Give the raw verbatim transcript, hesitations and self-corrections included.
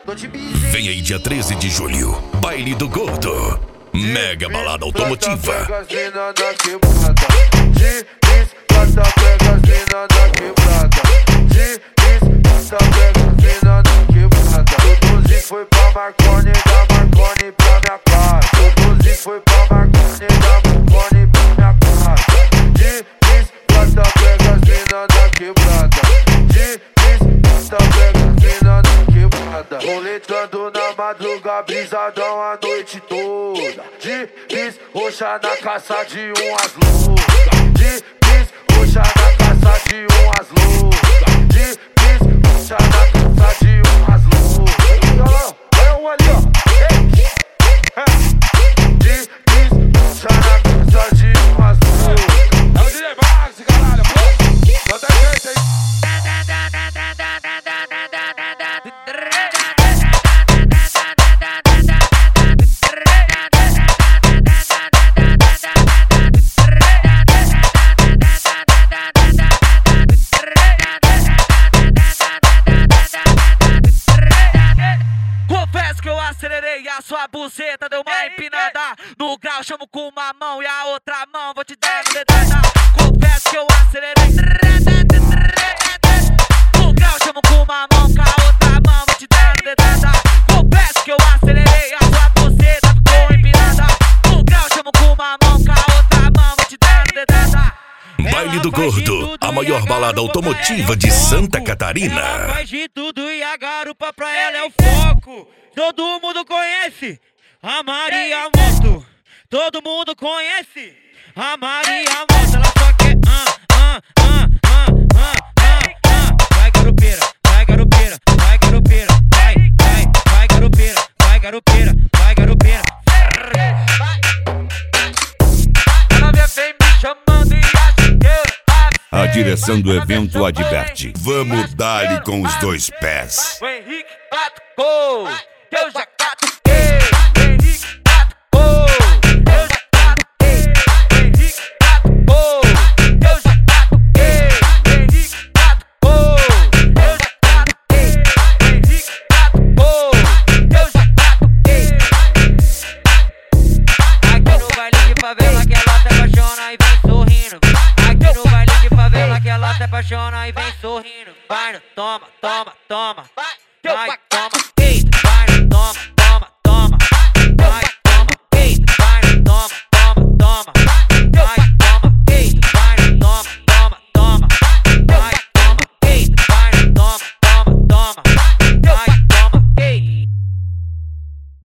Vem aí dia treze de julho, Baile do Gordo, mega balada automotiva. Foi pra Marconi, da Marconi pra minha casa. Tudo foi pra Marconi, da Marconi pra minha casa. De bis, plata, pega as mina da quebrada. De bis, plata, pega as mina da quebrada. Roletando na madruga, brisadão a noite toda. De bis, roxa na caça de umas loucas. De bis, roxa na caça de umas loucas. De bis, roxa na caça de umas loucas. Olha um ali, ó. Diz, diz, puxa na cabeça de umas loucas. É o D J Max, caralho, pô. Bota jeito aí. Acelerei a sua buceta, deu uma empinada. No grau chamo com uma mão e a outra mão vou te dar no dedada. Confesso que eu acelerei. No grau chamo com uma mão, com a outra mão vou te dar no dedada. Confesso que eu acelerei a sua buceta, ficou empinada. No grau chamo com uma mão, com a outra mão vou te dar no dedada. Baile do Gordo, a maior balada automotiva de Santa Catarina. Ela faz de tudo e a garupa pra ela é o foco. Todo mundo conhece a Maria Moto. Todo mundo conhece a Maria Moto. Ela só quer ah, ah, ah, ah, ah, ah, ah. Vai garupeira, vai garupeira, vai garupeira, vai, vai, vai garupeira, vai garupeira, vai garupeira. Ela vem me chamando e acha que eu... A direção do evento adverte: vamos dar-lhe com os dois pés. O Henrique catucou, eu já catuquei. O Henrique catucou, eu já catuquei. O Henrique catucou, eu já catuquei. O Henrique catucou, eu já catuquei. O Henrique catucou, eu já catuquei. Aqui no baile de favela que ela se apaixona e vem sorrindo. Aqui no baile de favela que ela se apaixona e vem sorrindo. Vai no toma, toma, toma. Vai.